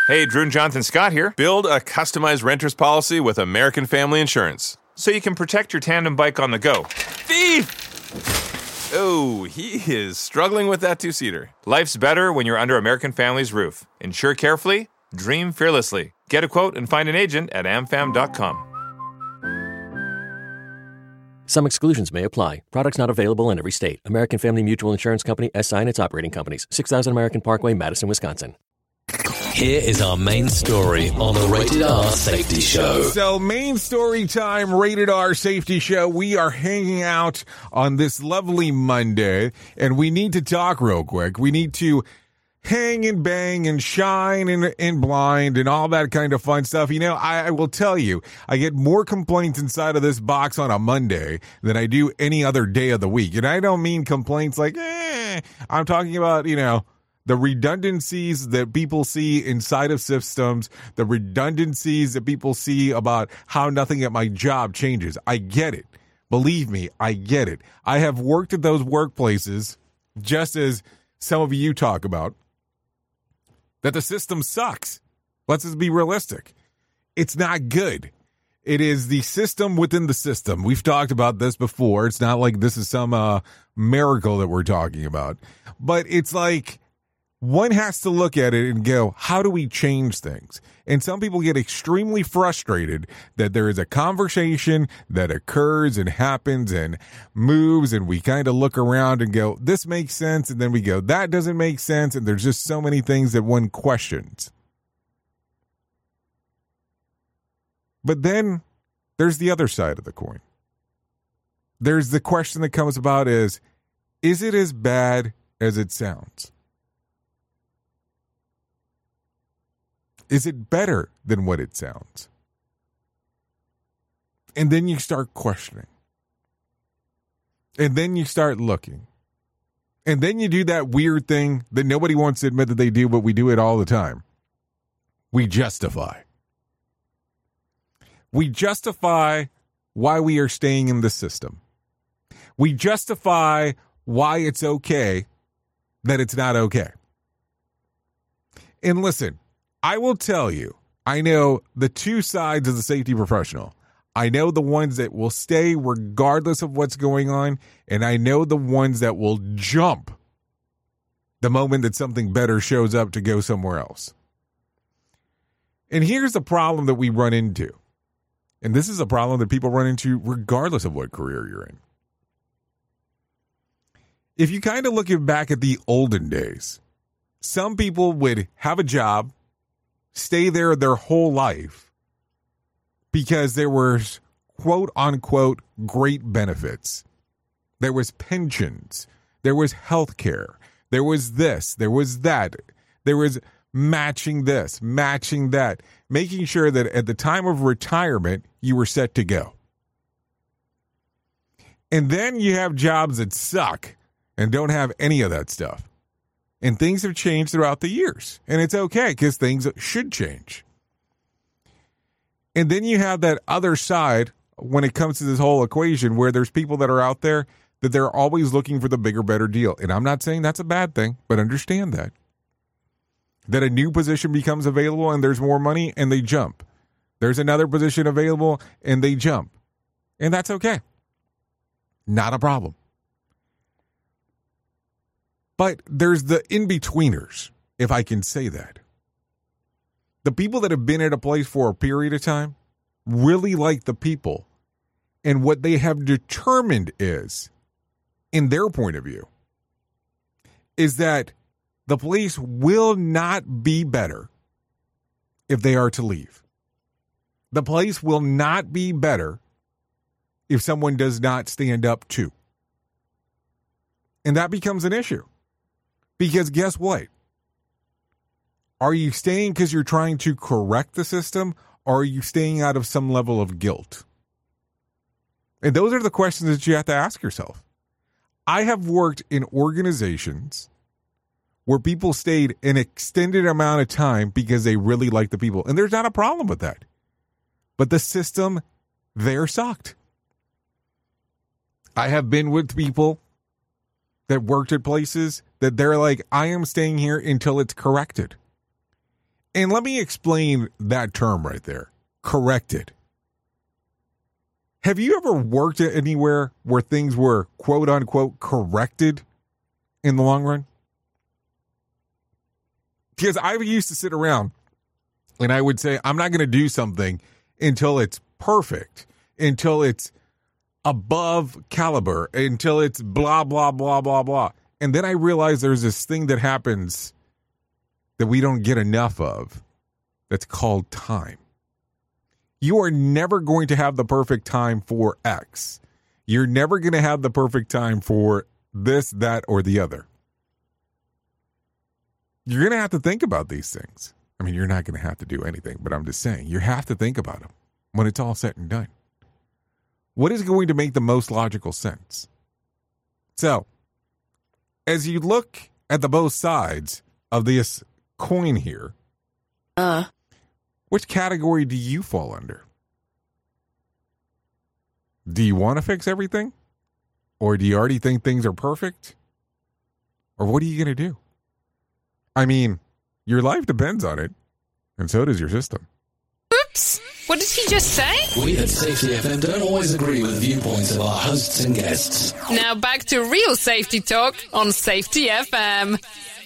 Hey, Drew and Jonathan Scott here. Build a customized renter's policy with American Family Insurance so you can protect your tandem bike on the go. Thief! Oh, he is struggling with that two-seater. Life's better when you're under American Family's roof. Insure carefully, dream fearlessly. Get a quote and find an agent at amfam.com. Some exclusions may apply. Products not available in every state. American Family Mutual Insurance Company, SI and its operating companies. 6000 American Parkway, Madison, Wisconsin. Here is our main story on the Rated R Safety Show. So, main story time, Rated R Safety Show. We are hanging out on this lovely Monday, and we need to talk real quick. We need to hang and bang and shine and blind and all that kind of fun stuff. You know, I will tell you, I get more complaints inside of this box on a Monday than I do any other day of the week. And I don't mean complaints like, I'm talking about, you know, the redundancies that people see inside of systems, the redundancies that people see about how nothing at my job changes. I get it. Believe me, I get it. I have worked at those workplaces, just as some of you talk about, that the system sucks. Let's just be realistic. It's not good. It is the system within the system. We've talked about this before. It's not like this is some miracle that we're talking about. But it's like, one has to look at it and go, how do we change things? And some people get extremely frustrated that there is a conversation that occurs and happens and moves, and we kind of look around and go, this makes sense, and then we go, that doesn't make sense, and there's just so many things that one questions. But then there's the other side of the coin. There's the question that comes about is it as bad as it sounds? Is it better than what it sounds? And then you start questioning. And then you start looking. And then you do that weird thing that nobody wants to admit that they do, but we do it all the time. We justify. We justify why we are staying in the system. We justify why it's okay that it's not okay. And listen, I will tell you, I know the two sides of the safety professional. I know the ones that will stay regardless of what's going on, and I know the ones that will jump the moment that something better shows up to go somewhere else. And here's the problem that we run into. And this is a problem that people run into regardless of what career you're in. If you kind of look back at the olden days, some people would have a job, stay there their whole life because there was quote unquote great benefits. There was pensions. There was health care. There was this. There was that. There was matching this, matching that, making sure that at the time of retirement, you were set to go. And then you have jobs that suck and don't have any of that stuff. And things have changed throughout the years. And it's okay because things should change. And then you have that other side when it comes to this whole equation where there's people that are out there that they're always looking for the bigger, better deal. And I'm not saying that's a bad thing, but understand that. That a new position becomes available and there's more money and they jump. There's another position available and they jump. And that's okay. Not a problem. But there's the in-betweeners, if I can say that. The people that have been at a place for a period of time really like the people. And what they have determined is, in their point of view, is that the place will not be better if they are to leave. The place will not be better if someone does not stand up to. And that becomes an issue. Because guess what? Are you staying because you're trying to correct the system, or are you staying out of some level of guilt? And those are the questions that you have to ask yourself. I have worked in organizations where people stayed an extended amount of time because they really like the people. And there's not a problem with that. But the system there sucked. I have been with people that worked at places that they're like, I am staying here until it's corrected. And let me explain that term right there. Corrected. Have you ever worked at anywhere where things were quote unquote corrected in the long run? Because I used to sit around and I would say, I'm not going to do something until it's perfect, until it's above caliber, until it's blah, blah, blah, blah, blah. And then I realized there's this thing that happens that we don't get enough of that's called time. You are never going to have the perfect time for X. You're never going to have the perfect time for this, that, or the other. You're going to have to think about these things. I mean, you're not going to have to do anything, but I'm just saying, you have to think about them when it's all said and done. What is going to make the most logical sense? So, as you look at the both sides of this coin here, which category do you fall under? Do you want to fix everything? Or do you already think things are perfect? Or what are you going to do? I mean, your life depends on it, and so does your system. Oops! What did he just say? We at Safety FM don't always agree with the viewpoints of our hosts and guests. Now back to real safety talk on Safety FM.